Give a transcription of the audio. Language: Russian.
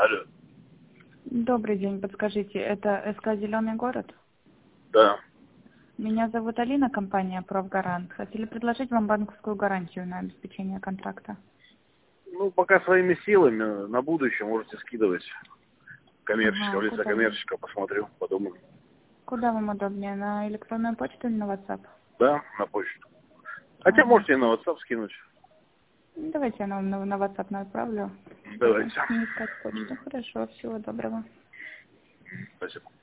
Алло. Добрый день, подскажите, это СК «Зеленый город»? Да. Меня зовут Алина, компания «Профгарант». Хотели предложить вам банковскую гарантию на обеспечение контракта. Ну, пока своими силами, на будущее можете скидывать. Коммерческого, Ага, лица коммерческого, посмотрю, подумаю. куда вам удобнее, на электронную почту или на WhatsApp? Да, на почту. Хотя Ага. можете и на WhatsApp скинуть. Давайте я вам на WhatsApp отправлю. Потом Давайте. не искать почту. Хорошо, всего доброго. Спасибо.